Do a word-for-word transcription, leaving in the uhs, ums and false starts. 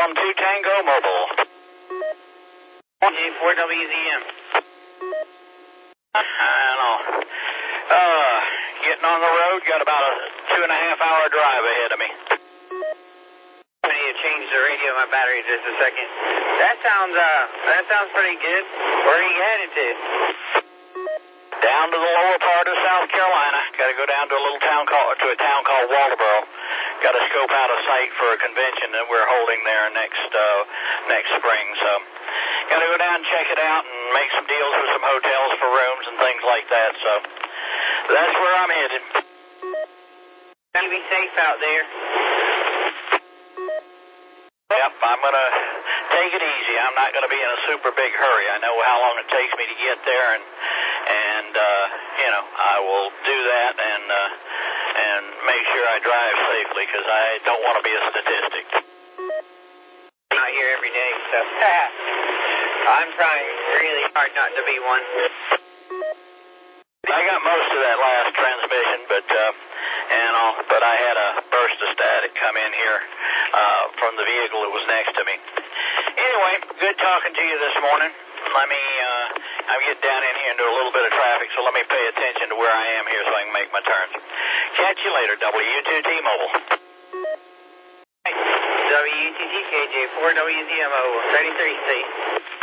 one two Tango Mobile. K J four W Z M. I know. Uh, getting on the road, got about a two and a half hour drive ahead of me. I need to change the radio on my battery just a second. That sounds, uh, that sounds pretty good. Where are you headed to? Down to the lower part of South Carolina. Got to go down to a little town called, to a town called Walterboro. Got to scope out a site for a convention that we're holding there next, uh, next spring, so. Got to go down and check it out and make some deals with some hotels for rooms and things like that, so that's where I'm headed. You be safe out there. Yep, I'm going to take it easy. I'm not going to be in a super big hurry. I know how long it takes me to get there, and, and uh, you know, I will do that and, uh, and make sure I drive safely because I don't want to be a statistic. I'm not here every day, so I'm trying really hard not to be one. I got most of that last transmission, but uh, and all, but I had a burst of static come in here uh, from the vehicle that was next to me. Anyway, good talking to you this morning. Let me, uh, I'm getting down in here into a little bit of traffic, so let me pay attention to where I am here so I can make my turns. Catch you later, W two T Mobile. W two T K J four W Z M O, thirty-three C.